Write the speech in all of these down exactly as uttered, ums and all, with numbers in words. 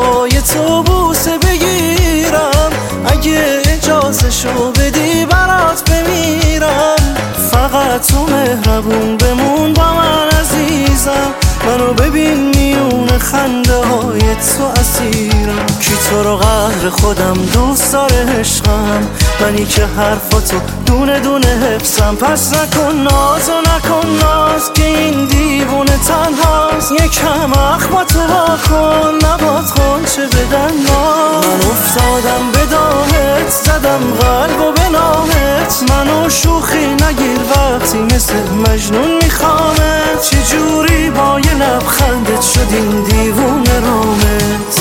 های تو بوسه بگیرم، اگه اجازه شو بدی برات بمیرم. فقط تو مهربون بمون با من عزیزم، منو ببین میون خنده های تو اسیرم. کی تو رو قهر خودم دوست داره عشقم، منی که حرفاتو دونه دونه حفظم. پس نکن ناز و نکن ناز که این دیوونه تنهاست، یکم اخماتو وا کن نباد خونچه بدن ناز. من افتادم به داهت زدم قلب و به نامت، منو شوخی نگیر وقتی مثل مجنون میخوامت. چجوری با یه لبخندت شد این دیوونه رامت.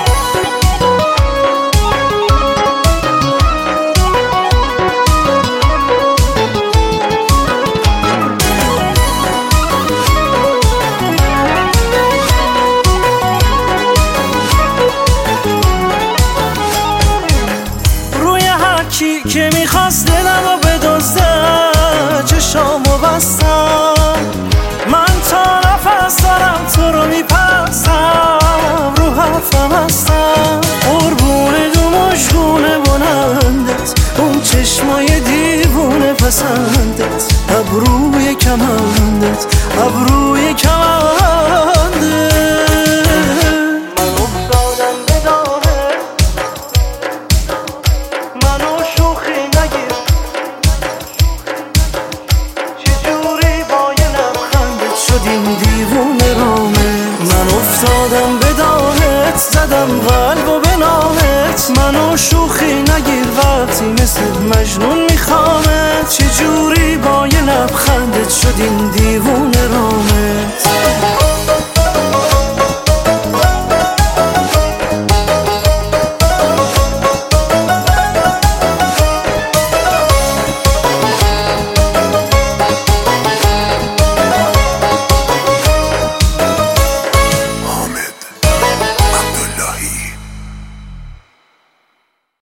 کی که میخواست دلم رو بدزده چشامو بستم، من تا نفس دارم تو رو میپسم، رو حرفم هستم. قربون دو مشگونه بلندت، اون چشمای دیوونه پسندت، ابروی کمندت ابروی کمندت. این دیوونه رامه من افتادم به داهت زدم قلب و به نامت. منو شوخی نگیر وقتی مثل مجنون میخوامت. چجوری با یه لبخندت شد این دیوونه